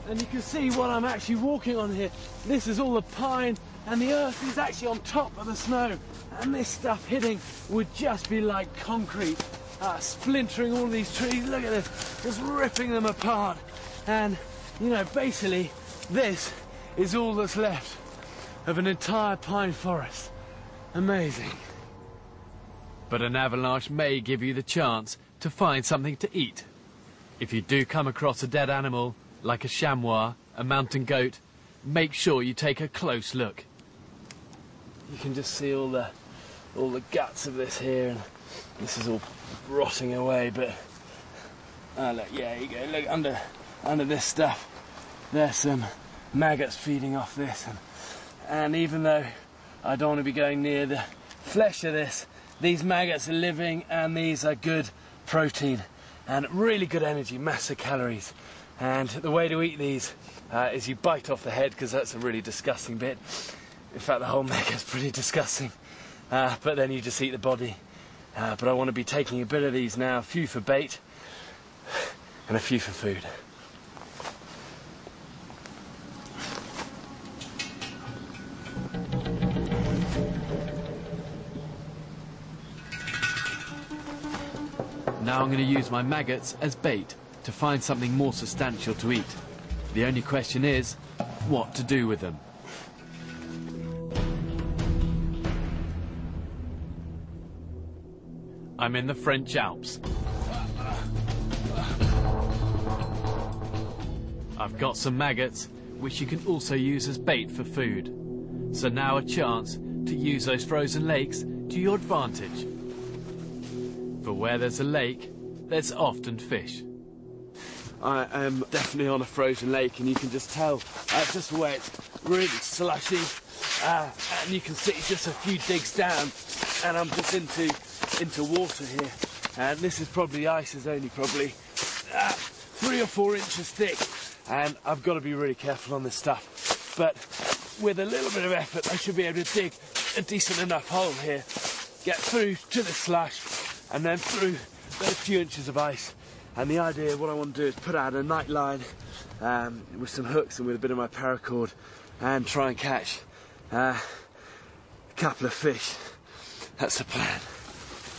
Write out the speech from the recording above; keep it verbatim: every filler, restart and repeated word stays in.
And you can see what I'm actually walking on here. This is all the pine, and the earth is actually on top of the snow. And this stuff hitting would just be like concrete, uh, splintering all these trees. Look at this, just ripping them apart. And, you know, basically, this is all that's left of an entire pine forest. Amazing. But an avalanche may give you the chance to find something to eat. If you do come across a dead animal, like a chamois, a mountain goat, make sure you take a close look. You can just see all the all the guts of this here, and this is all rotting away, but oh look, yeah, you go, look under under this stuff, there's some maggots feeding off this, and and even though I don't want to be going near the flesh of this, these maggots are living, and these are good protein and really good energy, massive calories. And the way to eat these uh, is you bite off the head, because that's a really disgusting bit. In fact, the whole neck is pretty disgusting. Uh, but then you just eat the body. Uh, but I want to be taking a bit of these now, a few for bait and a few for food. Now I'm going to use my maggots as bait to find something more substantial to eat. The only question is, what to do with them. I'm in the French Alps. I've got some maggots, which you can also use as bait for food. So now a chance to use those frozen lakes to your advantage. For where there's a lake, there's often fish. I am definitely on a frozen lake, and you can just tell uh, just the way it's really slushy, uh, and you can see just a few digs down, and I'm just into into water here, and this is probably ice is only probably uh, three or four inches thick, and I've got to be really careful on this stuff, but with a little bit of effort I should be able to dig a decent enough hole here, get through to the slush, and then through those few inches of ice. And the idea, what I want to do is put out a night line um, with some hooks and with a bit of my paracord, and try and catch uh, a couple of fish. That's the plan.